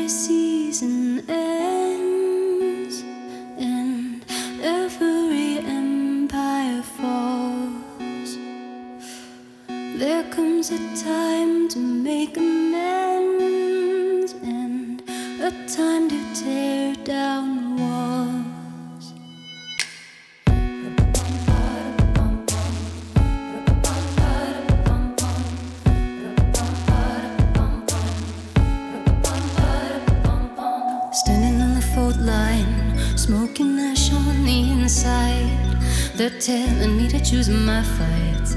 every season ends and every empire falls. There comes a time to make amends and a time to tear down walls. Standing on the fault line, smoking ash on the inside. They're telling me to choose my fights.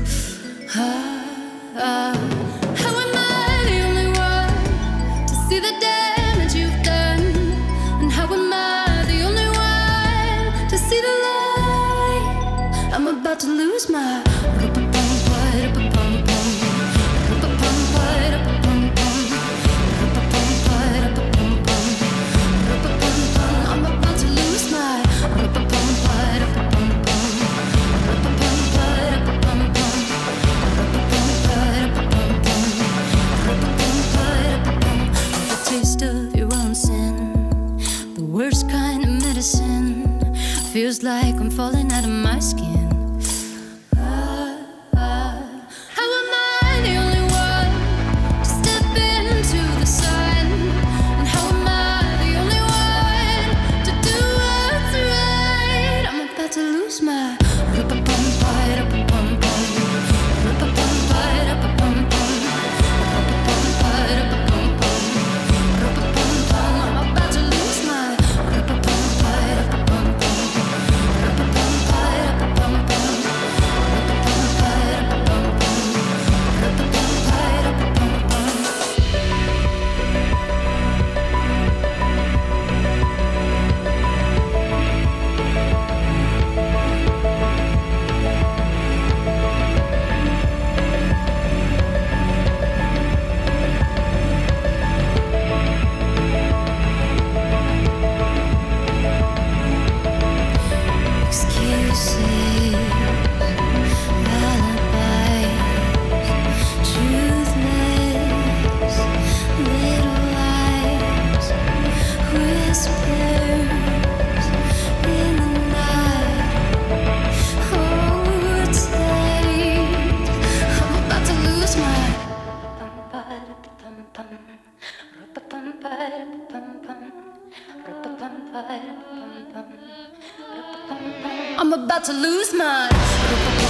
How am I the only one to see the damage you've done? And how am I the only one to see the light? I'm about to lose my feels like I'm falling out of my skin. How am I the only one to step into the sun? And how am I the only one to do what's right? I'm about to lose my I'm about to lose my